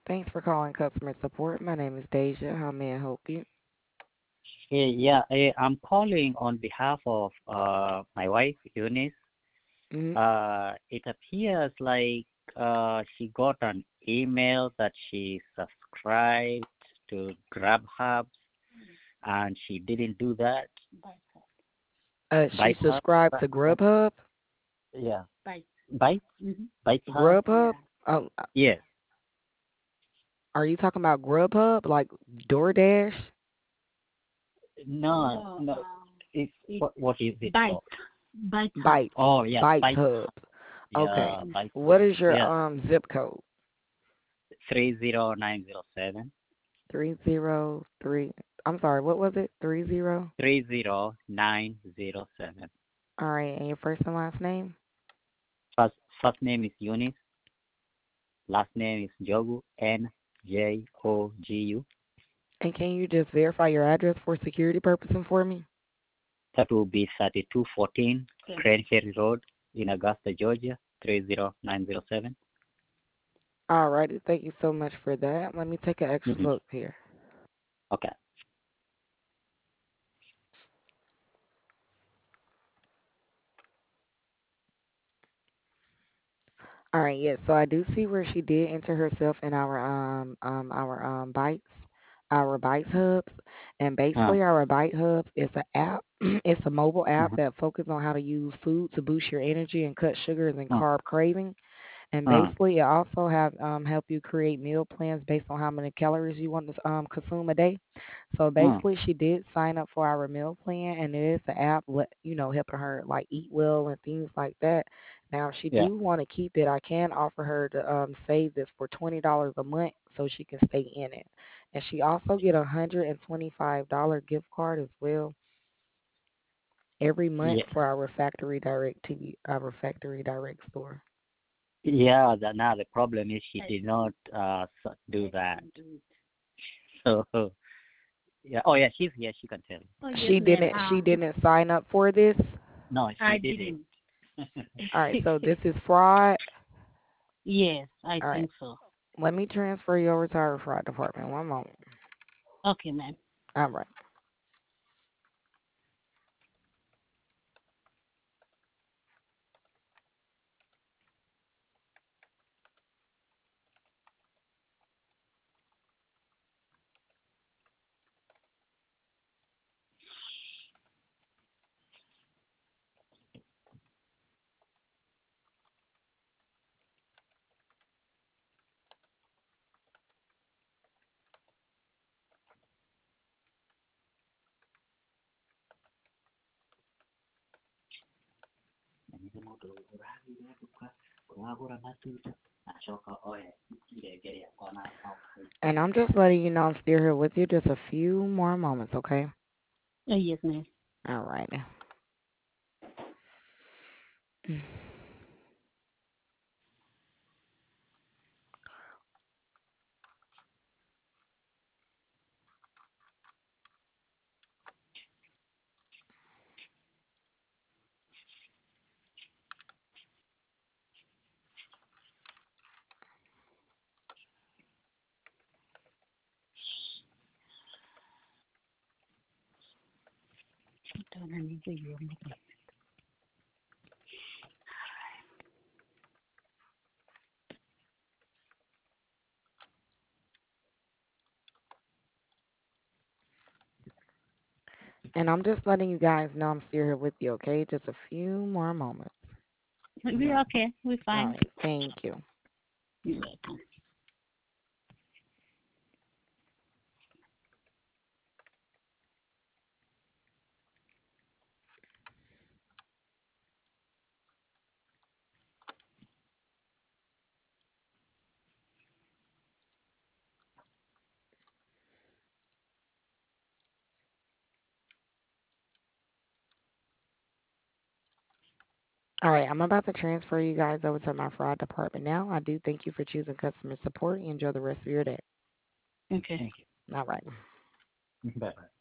Thanks for calling customer support. My name is Deja. How may I help you? I'm calling on behalf of my wife, Eunice. Mm-hmm. It appears like she got an email that she subscribed to GrabHub and she didn't do that. She ByteHub, subscribed to Grubhub. yeah, Byte, ByteHub, Grubhub? Oh, yes. are you talking about Grubhub, like DoorDash? No. What is it Byte. called? Byte Hub. Bytes. Oh, yeah, Bytes Byte. Hub. Okay. Yeah, Byte What Hub. is your Yeah, zip code? 30907. 303. I'm sorry, what was it? 30? 30907. All right, and your first and last name? First name is Eunice. Last name is Jogu. Njogu. And can you just verify your address for security purposes for me? That will be 3214 Crane Ferry Road in Augusta, Georgia 30907. All righty, thank you so much for that. Let me take an extra Mm-hmm. look here. Okay. All right, yes. So I do see where she did enter herself in our Bytes hubs, and Uh, basically our Byte hubs is an app. It's a mobile app uh, that focuses on how to use food to boost your energy and cut sugars and uh, carb craving. And uh, basically, it also have help you create meal plans based on how many calories you want to consume a day. So uh, basically, she did sign up for our meal plan, and it is the app, helping her like eat well and things like that. Now, if she yeah. do want to keep it, I can offer her to save this for $20 a month so she can stay in it. And she also get $125 gift card as well every month Yeah. for our factory direct store. Yeah, now the problem is she did not do that. So, yeah. Oh, yeah, she's here. She can tell you. Oh, yes, She ma'am. didn't sign up for this. No, I she didn't. didn't. All right, so this is fraud. Yes, I All right, think so. let me transfer you over to our fraud department. One moment. Okay, ma'am. All right. And I'm just letting you know I'm still here with you. Just a few more moments, okay? Yes, ma'am. All right. And I'm just letting you guys know I'm still here with you, okay? Just a few more moments. We're okay. We're All fine. right. Thank you. You're welcome. All right. I'm about to transfer you guys over to my fraud department now. I do thank you for choosing customer support. You enjoy the rest of your day. Okay. Thank All right. you. Bye bye.